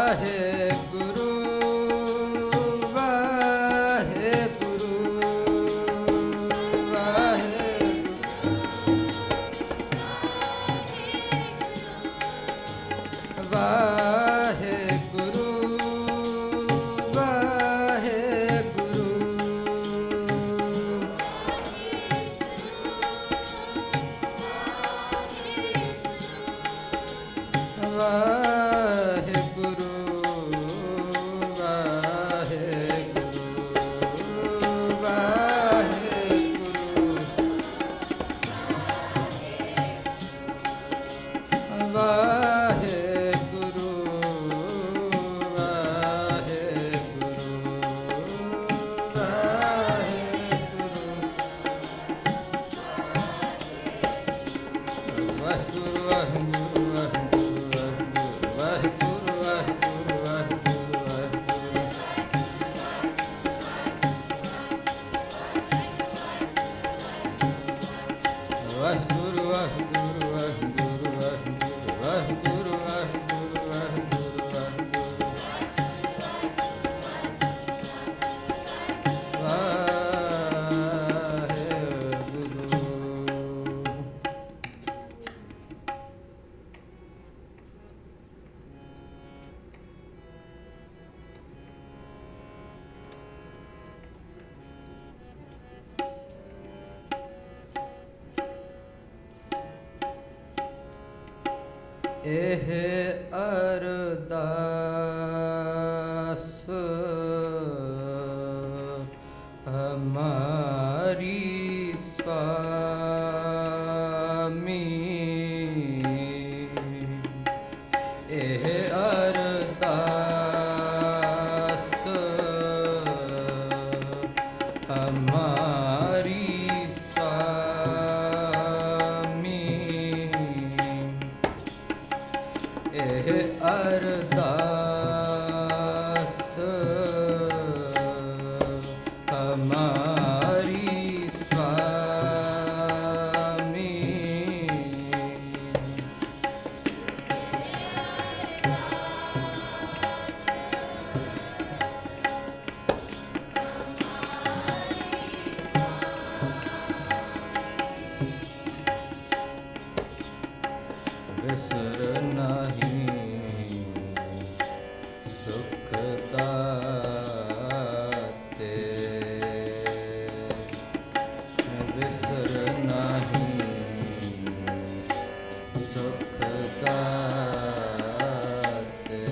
ਇਹ ਅਰਦਾਸ ਹਮਾਰੀ ਸੁਆਮੀ, ਇਹ ਅਰਦਾਸ ਹਮਾਰੀ ਇਹ ਅਰਦਾਸ ਹਮਾਰੀ ਸੁਆਮੀ, ਵਿਸਰ ਨਹੀਂ ਸੁਖ ਦਾਤੇ, ਵਿਸਰ ਨਹੀਂ ਸੁਖ ਦਾਤੇ,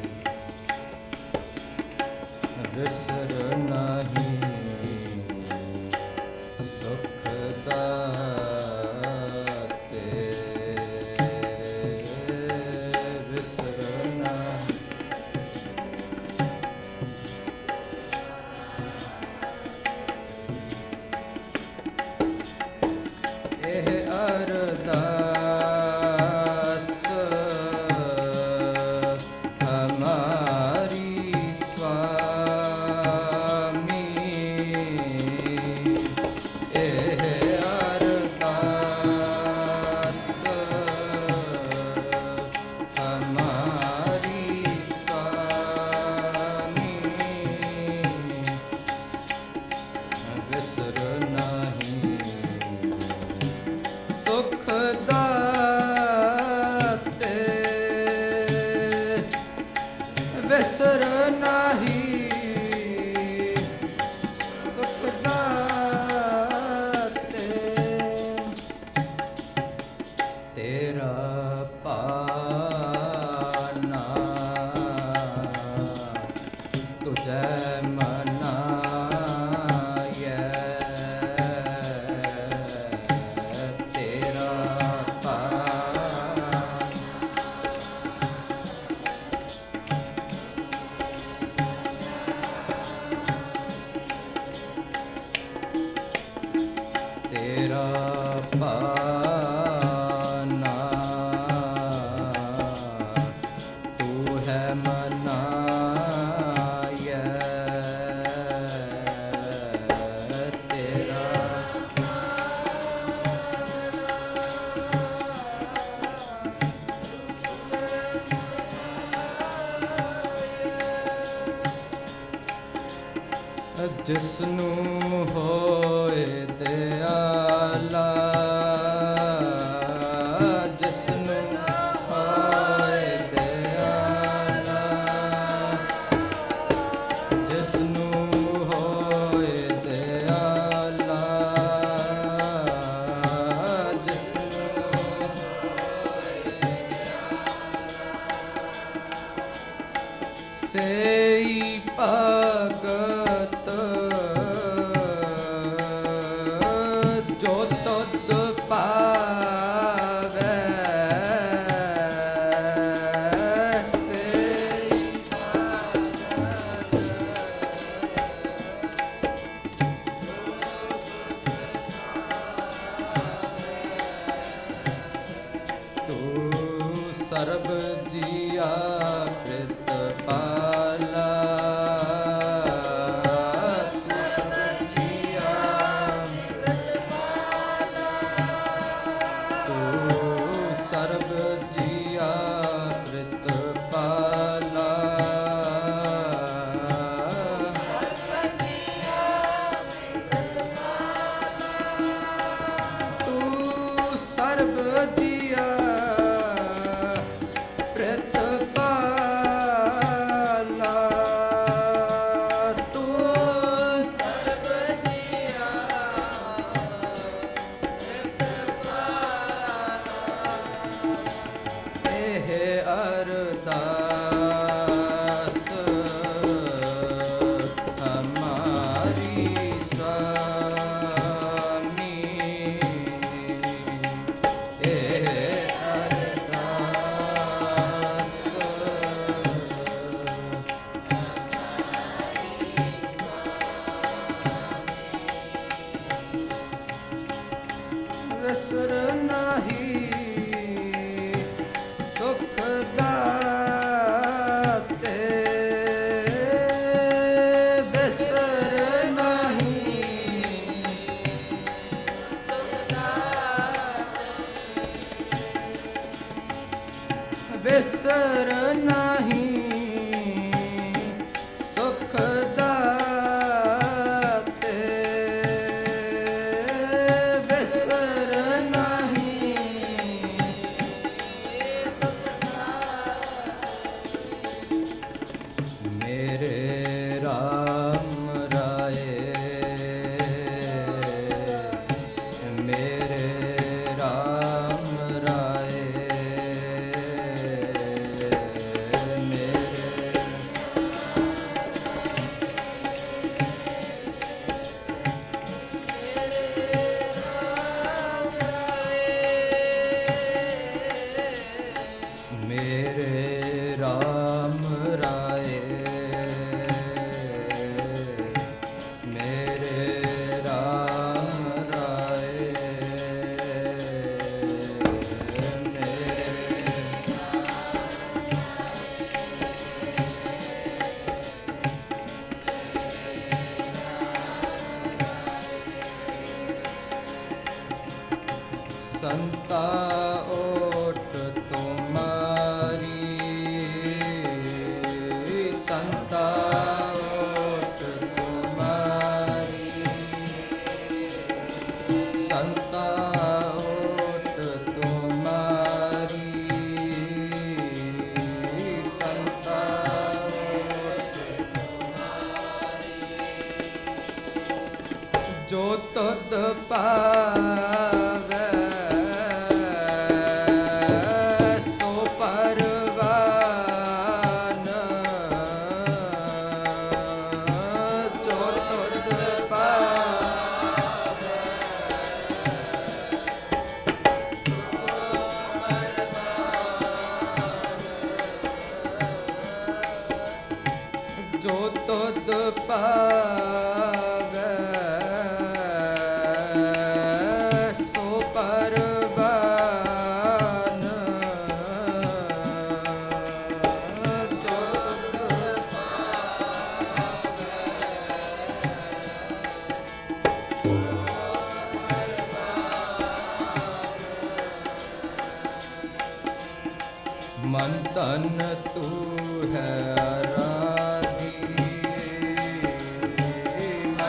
ਵਿਸਰ ਨਹੀਂ ਸੁਖ ਦਾਤੇ, ਵਿਸਰ ਨਹੀਂ ਇਹ ਅਰਦਾਸ ਹਮਾਰੀ ਸੁਆਮੀ, ਇਹ ਅਰਦਾਸ ਹਮਾਰੀ ਸੁਆਮੀ, ਵਿਸਰ ਨਹੀਂ ਸੁਖ ਦਾਤੇ, ਵਿਸਰ ਨਹੀਂ ਸੁਖ ਦਾਤੇ, ਤੇਰਾ ਭਾਣਾ ਤੁਝੈ ਮਨਾਇਐ, ਤੇਰਾ ਤੇਰਾ ਭਾਣਾ ਤੂੰ ਹੈ ਮਨਾਇਐ, ਤੇਰਾ ਜਿਸਨੂੰ ਹੋਏ ਦਿਆਲਾ, ਜਿਸਨੂੰ ਹੋਏ ਦਿਆਲਾ, ਜਿਸਨੂੰ ਹੋਏ ਦਿਆਲਾ, ਜਿਸਨੂੰ ਸਈ ਭਗਤ ਜੋ ਤੁਧ ਪਾਵੈ, ਸਈ ਤੂੰ ਸਰਬ ਜੀਆ ਪ੍ਰਿਤਪਾਲਾ, ਤੂੰ ਸਰਬ ਜੀਆ ਤੂੰ ਸਰਬ ਜੀਆ ਪ੍ਰਿਤਪਾਲਾ, ਤੂੰ ਸਰਬ ਜੀਆ ਪ੍ਰਿਤਪਾਲਾ, ਤੂੰ ਸਰਬ ਜੀਆ ਪ੍ਰਿਤਪਾਲਾ। ਇਹ ਅਰਦਾਸ ਹਮਾਰੀ ਸੁਆਮੀ, ਇਹ ਅਰਦਾਸ ਵਿਸਰ ਨਾਹੀ ਸੁਖ ਦਾਤੇ, ਵਿਸਰ ਨਾਹੀ ਸੁਖ ਦਾਤੇ, ਵਿਸਰ ਨਾਹੀ ਸੁਖ ਦਾਤੇ, ਵਿਸਰ ਨਾਹੀ ਮੇਰੇ ਰਾਮ ਰਾਏ, ਮੇਰੇ ਰਾਮ ਰਾਏ, ਮੇਰੇ ਮੇਰੇ ਰਾਮ ਰਾਏ, ਮੇਰੇ ਰਾਮ ਰਾਏ, ਮੇਰੇ ਸੰਤਾ ਓਟ ਤੁਮਾਰੀ, ਸੰਤਾ ਓਟ ਤੁਮਾਰੀ, ਸੰਤਾ ਓਟ ਤੁਮਾਰੀ, ਸੰਤਾ ਓਟ ਜੋ ਤੁਧ ਪਾਵੈ ਸੋ ਪਰਵਾਨ, ਜੋ ਤੁਧ ਪਾਵੈ ਜੋ ਤੁਧ ਪਾਵੈ ਸੋ ਪਰਵਾਨ, ਜੋ ਤੁਧ ਮਨ ਤਨ ਤੂੰ ਹੈ ਆਰਾਧੀ, ਮਨ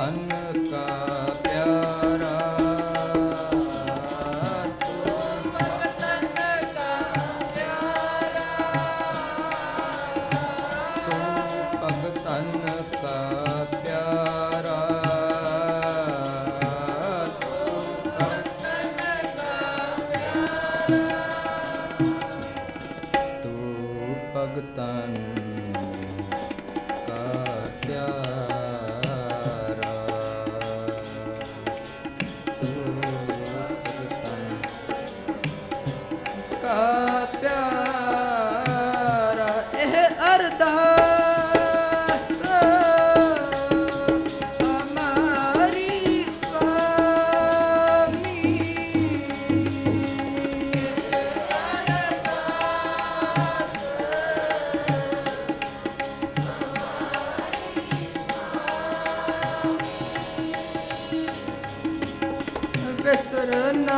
तन का प्यारा भगतन का प्यारा तू भगतन का प्यारा एह अरदास हमारी स्वामी बिसर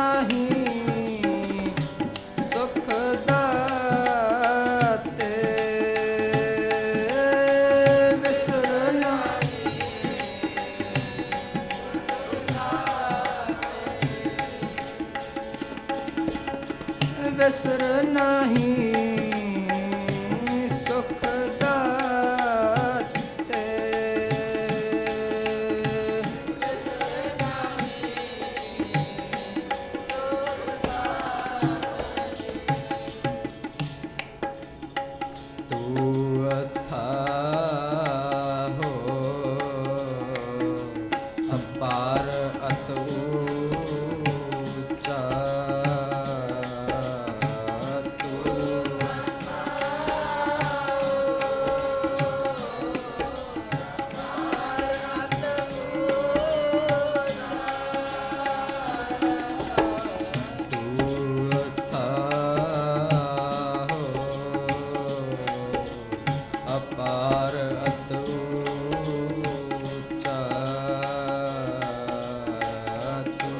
नहीं सुख दाते बिसर नहीं बिसर नहीं सुख दाते अपार अत ऊंचा तू था अपार अत ऊंचा तू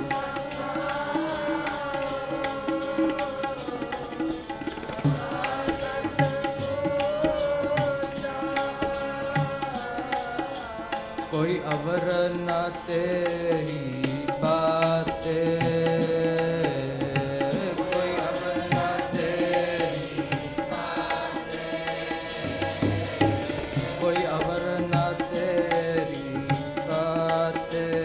कोई अवर न तेरी बातें कोई अवर न तेरी कोई अवर न तेरी बातें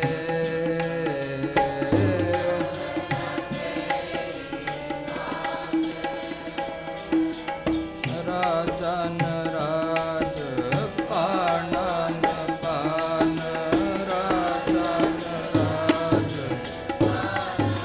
राजा न राज पाना न पान राजा न राज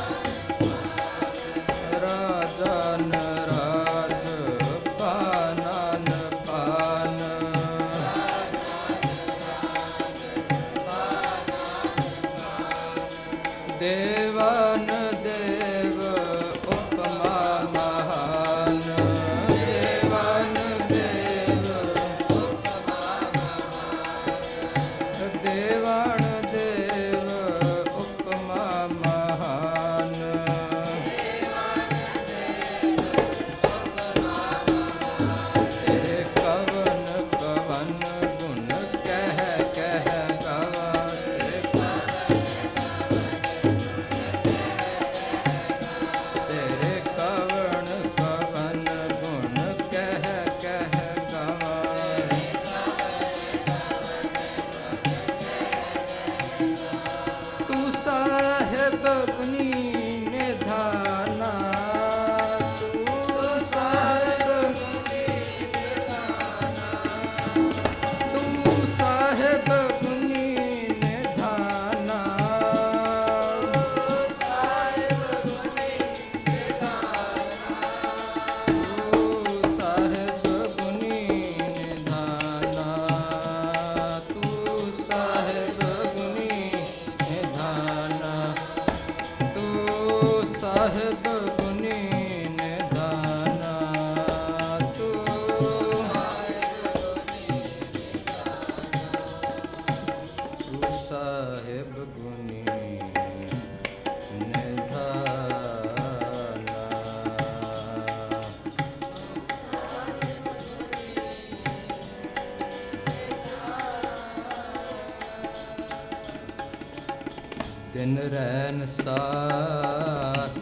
ਤਿਨ ਰੈਨ ਸਾਸ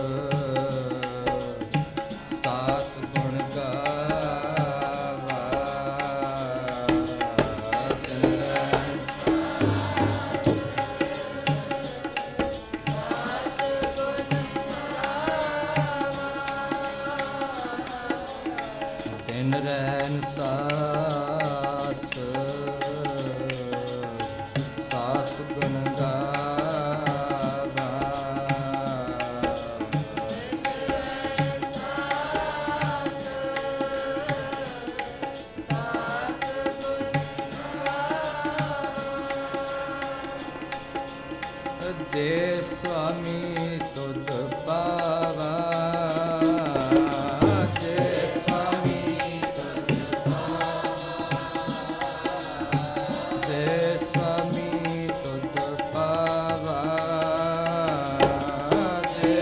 ਸਾਸ ਗੁਣ ਗਾਵਾ ਤਿਨ ਰੈਨ ਤਿਨ ਰੈਨ ਸਾਸ ਸਾਸ ਗੁਣ ਗਾਵਾ ਜੇ ਸੁਆਮੀ ਤੁਧ ਪਾਵਾ ਜੇ ਸੁਆਮੀ ਤੁਧ ਜੇ ਸੁਆਮੀ ਤੁਧ ਪਾਵਾ ਜੇ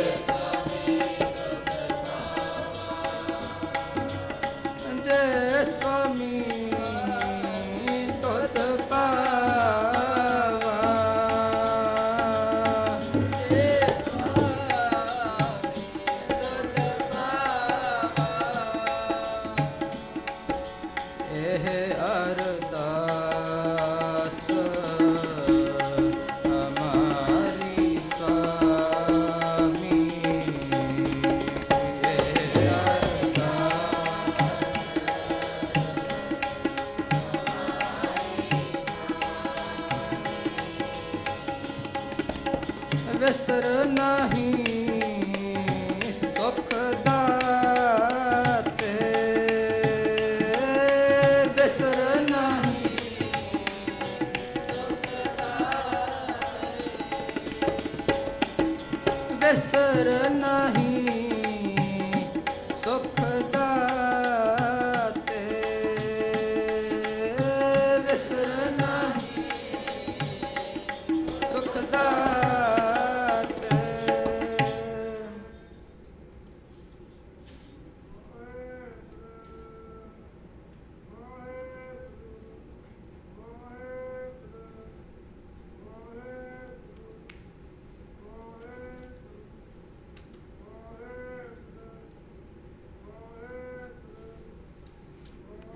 ਜੇ ਸੁਆਮੀ ਤੁਧ ਪਾਵਾ ਇਹ ਅਰਦਾਸ ਹਮਾਰੀ ਸੁਆਮੀ ਇਹ ਅਰਦਾਸ ਵਿਸਰ ਨਹੀਂ ਸੁਖ ਦਾਤੇ ਵਿਸਰ ਨਹੀਂ ਵਿਸਰ